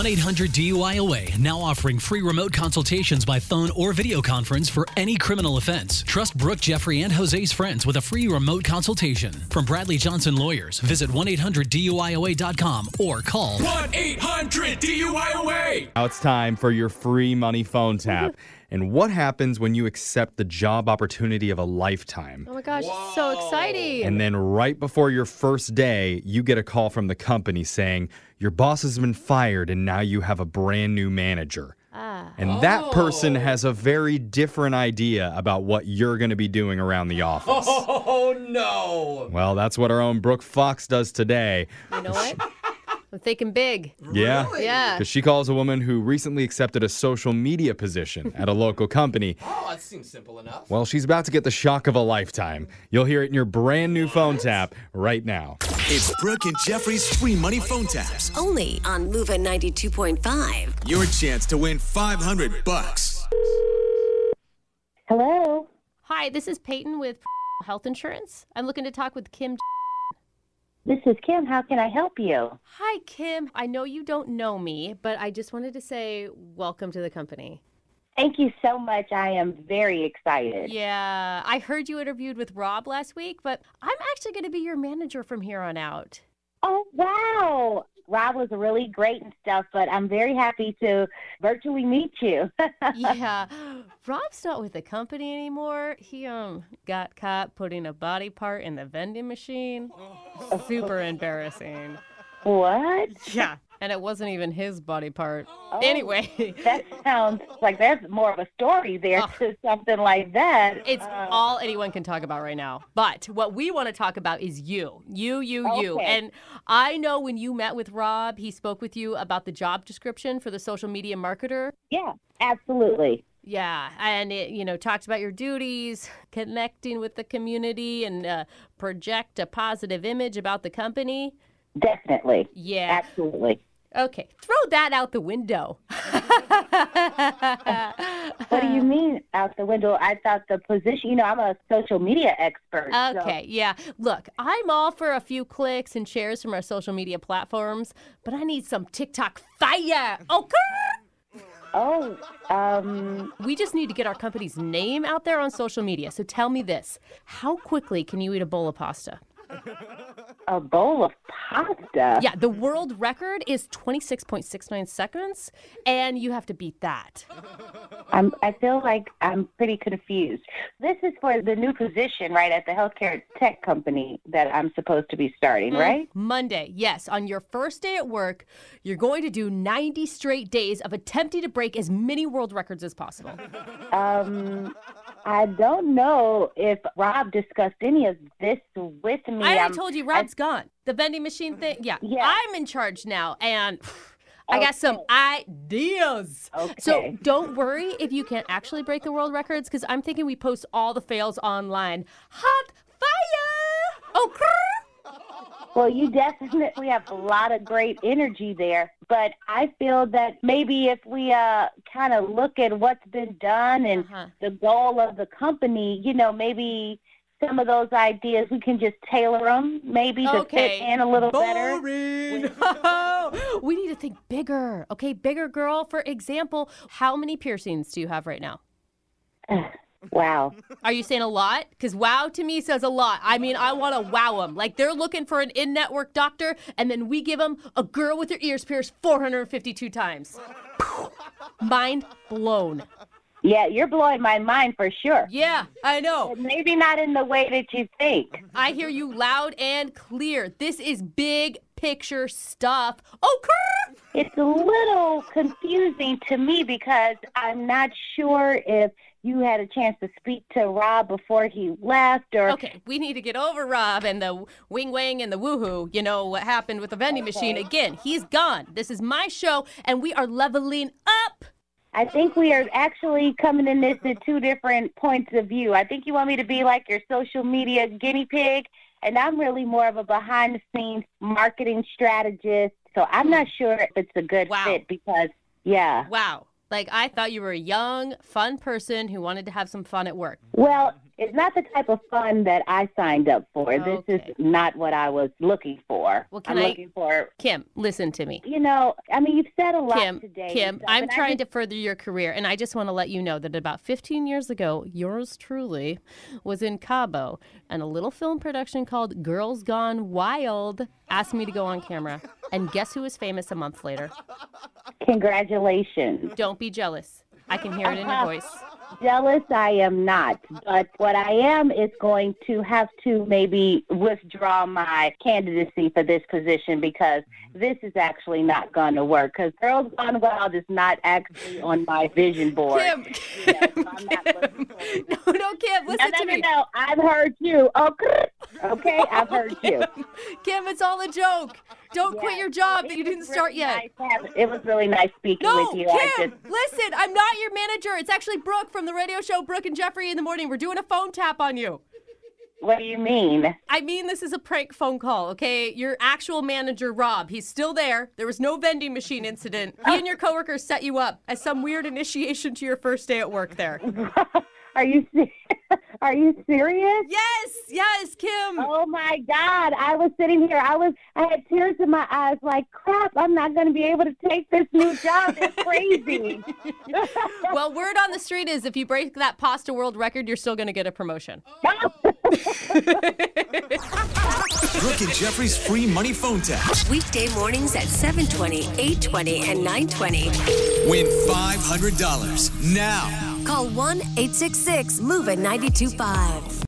1-800-DUI-AWAY, now offering free remote consultations by phone or video conference for any criminal offense. Trust Brooke, Jeffrey, and Jose's friends with a free remote consultation. From Bradley Johnson Lawyers, visit 1-800-DUI-AWAY.com or call 1-800-DUI-AWAY. Now it's time for your free money phone tap. And what happens when you accept the job opportunity of a lifetime? Oh my gosh, so exciting. And then right before your first day, you get a call from the company saying, your boss has been fired and now you have a brand new manager. And that person has a very different idea about what you're going to be doing around the office. Oh, no. Well, that's what our own Brooke Fox does today. You know what? I'm thinking big. Yeah. Really? Yeah. Because she calls a woman who recently accepted a social media position at a local company. Oh, that seems simple enough. Well, she's about to get the shock of a lifetime. You'll hear it in your brand new phone tap right now. It's Brooke and Jeffrey's free money phone taps. Only on Moving 92.5. Your chance to win $500. Hello. Hi, this is Peyton with Health Insurance. I'm looking to talk with Kim. This is Kim. How can I help you? Hi, Kim. I know you don't know me, but I just wanted to say welcome to the company. Thank you so much. I am very excited. Yeah, I heard you interviewed with Rob last week, but I'm actually going to be your manager from here on out. Oh, wow. Rob was really great and stuff, but I'm very happy to virtually meet you. Yeah, Rob's not with the company anymore. He got caught putting a body part in the vending machine. Super embarrassing. What? Yeah, and it wasn't even his body part. Oh, Anyway. That sounds like there's more of a story there to something like that. It's all anyone can talk about right now. But what we want to talk about is you. You. Okay. And I know when you met with Rob, he spoke with you about the job description for the social media marketer. Yeah, absolutely. Yeah, and it, talks about your duties, connecting with the community, and project a positive image about the company. Definitely. Yeah. Absolutely. Okay, throw that out the window. What do you mean out the window? I thought the position, I'm a social media expert. Okay, yeah. Look, I'm all for a few clicks and shares from our social media platforms, but I need some TikTok fire. We just need to get our company's name out there on social media. So tell me this. How quickly can you eat a bowl of pasta? A bowl of pasta? Yeah, the world record is 26.69 seconds, and you have to beat that. I feel like I'm pretty confused. This is for the new position, right, at the healthcare tech company that I'm supposed to be starting, right? Monday, yes. On your first day at work, you're going to do 90 straight days of attempting to break as many world records as possible. I don't know if Rob discussed any of this with me. I already told you, Rob's gone. The vending machine thing, yeah. I'm in charge now, and I got some ideas. Okay. So don't worry if you can't actually break the world records, because I'm thinking we post all the fails online. Hot fire! Well, you definitely have a lot of great energy there, but I feel that maybe if we kind of look at what's been done and the goal of the company, maybe some of those ideas, we can just tailor them maybe to fit in a little better. We need to think bigger. Okay, bigger, girl. For example, how many piercings do you have right now? Wow. Are you saying a lot? Because wow to me says a lot. I mean, I want to wow them. Like they're looking for an in-network doctor, and then we give them a girl with her ears pierced 452 times. Mind blown. Yeah, you're blowing my mind for sure. Yeah, I know. But maybe not in the way that you think. I hear you loud and clear. This is big picture stuff. It's a little confusing to me because I'm not sure if you had a chance to speak to Rob before he left or... Okay, we need to get over Rob and the wing-wang and the woohoo. You know what happened with the vending machine. Again, he's gone. This is my show, and we are leveling up. I think we are actually coming in this at two different points of view. I think you want me to be like your social media guinea pig, and I'm really more of a behind-the-scenes marketing strategist. So I'm not sure if it's a good fit because, Wow. Like, I thought you were a young, fun person who wanted to have some fun at work. Well, It's not the type of fun that I signed up for. Okay. This is not what I was looking for. Well, I'm looking for, Kim, listen to me. You've said a lot Kim, today. Kim, and stuff, I'm and trying to further your career, and I just want to let you know that about 15 years ago, yours truly was in Cabo, and a little film production called Girls Gone Wild asked me to go on camera. And guess who was famous a month later? Congratulations. Don't be jealous. I can hear it in your voice. Jealous I am not, but what I am is going to have to maybe withdraw my candidacy for this position because this is actually not going to work because Girls Gone Wild is not actually on my vision board. Kim, So I'm not looking forward to no, Kim, listen to me. No, I've heard you. Okay, I've heard you. Kim, it's all a joke. Don't quit your job that you didn't start yet. It was really nice speaking No, with you. Kim, listen, I'm not your manager. It's actually Brooke from the radio show Brooke and Jeffrey in the Morning. We're doing a phone tap on you. What do you mean? I mean, this is a prank phone call, okay? Your actual manager, Rob, he's still there. There was no vending machine incident. He and your coworkers set you up as some weird initiation to your first day at work there. Are you serious? Yes, Kim. Oh my God! I was sitting here. I had tears in my eyes. Like crap! I'm not going to be able to take this new job. It's crazy. Well, word on the street is if you break that pasta world record, you're still going to get a promotion. Brooke and Jeffrey's free money phone tap. Weekday mornings at 7:20, 8:20, and 9:20. Win $500 now. Call 1-866-MOVE-92.5.